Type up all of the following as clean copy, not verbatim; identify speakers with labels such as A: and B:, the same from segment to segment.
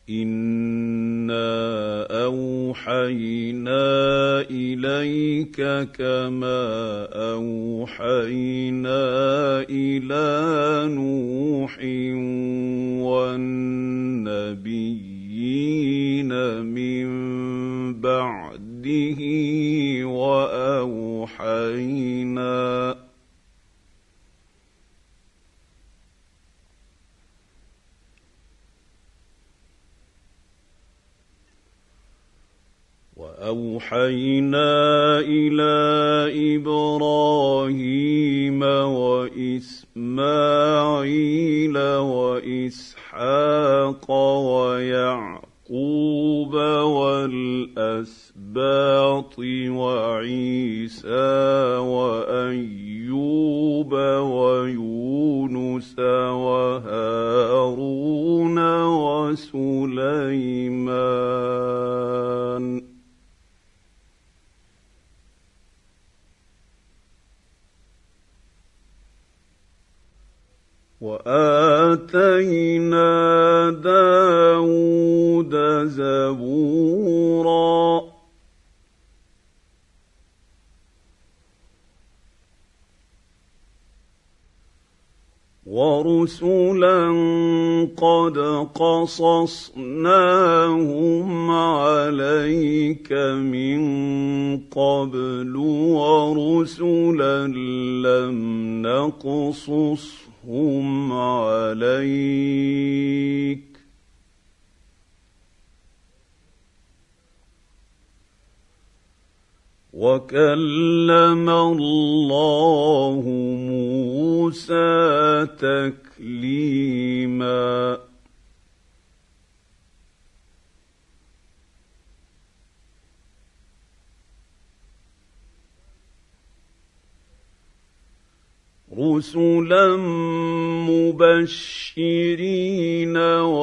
A: إِنَّا أَوْحَيْنَا إِلَيْكَ كَمَا أَوْحَيْنَا إِلَىٰ نُوحٍ وَالنَّبِيِّينَ مِن بَعْدِهِ وَأَوْحَيْنَا إِلَىٰ إِبْرَاهِيمَ وَإِسْمَاعِيلَ وَإِسْحَاقَ وَيَعْقُوبَ وَالْأَسْبَاطِ وَعِيسَىٰ وَأَيُّوبَ وَيُونُسَ وَهَارُونَ وَسُلَيْمَانَ وَآتَيْنَا دَاوُودَ زَبُورًا وَرُسُلًا قَدْ قَصَصْنَاهُمْ عَلَيْكَ مِن قَبْلُ وَرُسُلًا لَّمْ نَقْصُصْهُمْ عَلَيْكَ ۚ وَكَلَّمَ اللَّهُ مُوسَىٰ تَكْلِيمًا رُسُلًا مُّبَشِّرِينَ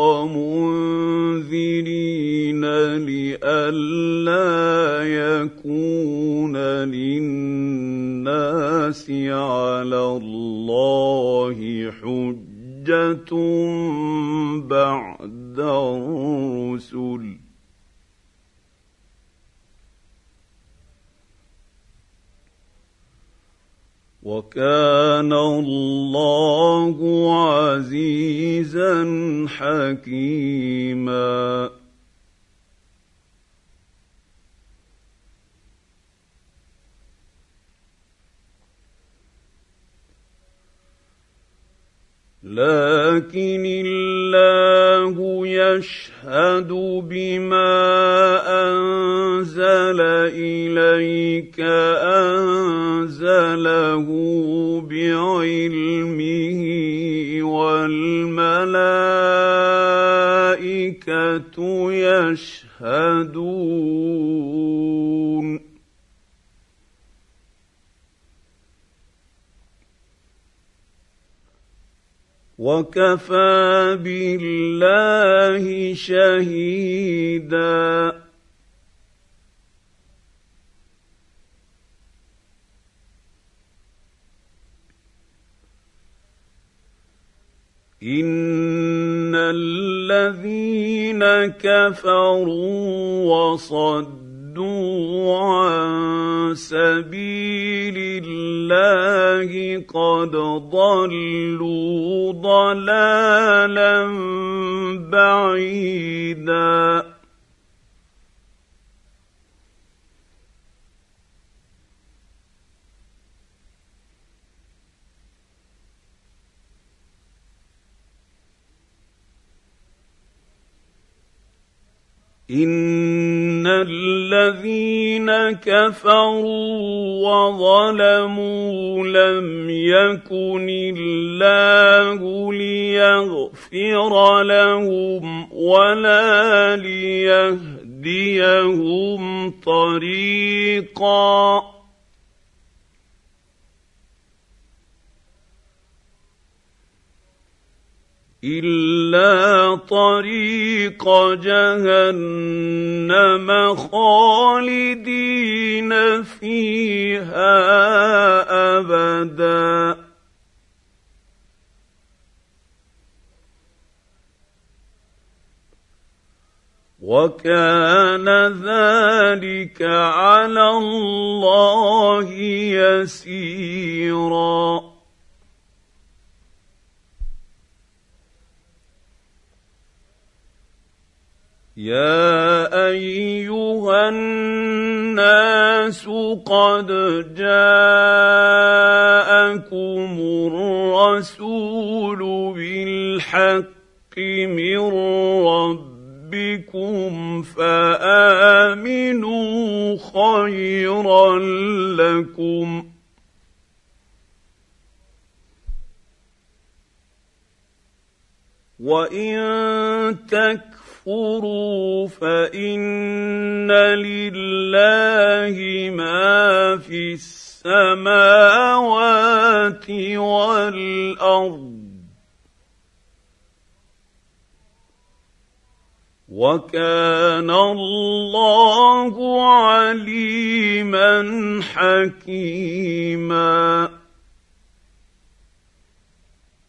A: وَمُنذِرِينَ لِئَلَّا يَكُونَ لِلنَّاسِ عَلَى اللَّهِ حُجَّةٌ بَعْدَ الرُّسُلِ ۚ وَكَانَ اللَّهُ عَزِيزًا حَكِيمًا لَّٰكِنِ اللَّهُ يَشْهَدُ بِمَا أَنزَلَ إِلَيْكَ أَنزَلَهُ بِعِلْمِهِ وَالْمَلَائِكَةُ يَشْهَدُونَ وَكَفَىٰ بِاللَّهِ شَهِيدًا إِنَّ الَّذِينَ كَفَرُوا وَصَدُّوا عَن سَبِيلِ اللَّهِ قَدْ ضَلُّوا ضَلَالًا بَعِيدًا إِنَّ الَّذِينَ كَفَرُوا وَظَلَمُوا لَمْ يَكُنِ اللَّهُ لِيَغْفِرَ لَهُمْ وَلَا لِيَهْدِيَهُمْ طَرِيقًا إِلَّا طَرِيقَ جَهَنَّمَ خَالِدِينَ فِيهَا أَبَدًا ۚ ۚ 'ذَٰلِكَ جَزَاءُ الظَّالِمِينَ ۚ ۚ 'ذَٰلِكَ جَزَاءُ الظَّالِمِينَ ۚ ۚ 'ذَٰلِكَ جَزَاءُ الظَّالِمِينَ ۚ 'ذَٰلِكَ جَزَاءُ الظَّالِمِينَ ۚ وكان ذلك على الله يسيرا. يا ايها الناس قد جاءكم الرسول بالحق من ربكم فآمنوا خيرا لكم، وإن تكفروا فإن لله ما في السماوات والأرض، وكان الله عليما حكيما.